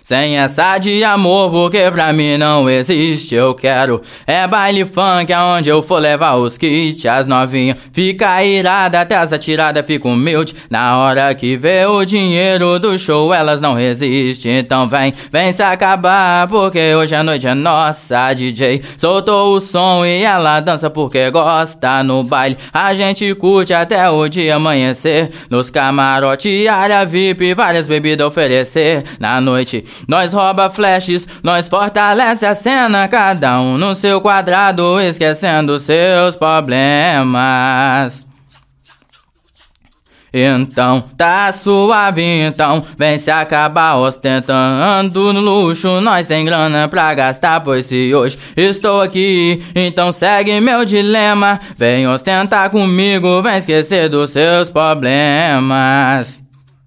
Sem essa de amor, porque pra mim não existe. Eu quero é baile funk, aonde eu for levar os kits. As novinhas fica irada, até as atiradas fica humilde. Na hora que vê o dinheiro do show, elas não resistem. Então vem se acabar, porque hoje a noite é nossa. A DJ soltou o som e ela dança porque gosta. No baile a gente curte até o dia amanhecer. Nos camarote, área VIP, várias bebidas oferecer. Na noite nós rouba flashes, nós fortalece a cena. Cada um no seu quadrado, esquecendo seus problemas. Então tá suave, então vem se acabar ostentando no luxo. Nós tem grana pra gastar, pois se hoje estou aqui, então segue meu dilema. Vem ostentar comigo, vem esquecer dos seus problemas.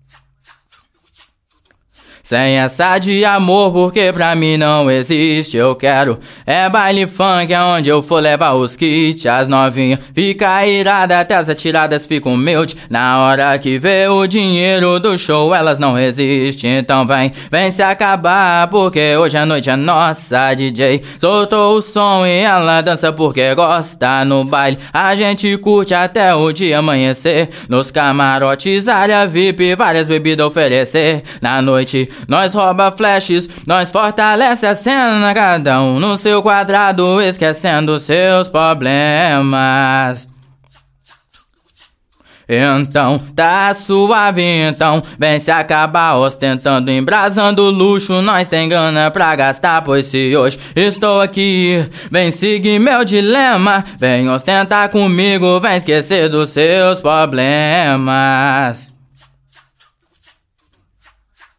Sem essa de amor, porque pra mim não existe. Eu quero é baile funk, aonde eu for levar os kits. As novinhas fica irada, até as atiradas ficam humilde. Na hora que vê o dinheiro do show, elas não resistem. Então vem se acabar, porque hoje a noite é nossa. A DJ soltou o som e ela dança porque gosta. No baile a gente curte até o dia amanhecer. Nos camarotes, área VIP, várias bebidas oferecer. Na noite nós rouba flashes, nós fortalece a cena. Cada um no seu quadrado, esquecendo seus problemas. Então tá suave, então vem se acabar ostentando, embrasando luxo. Nós tem grana pra gastar, pois se hoje estou aqui, vem seguir meu dilema. Vem ostentar comigo, vem esquecer dos seus problemas.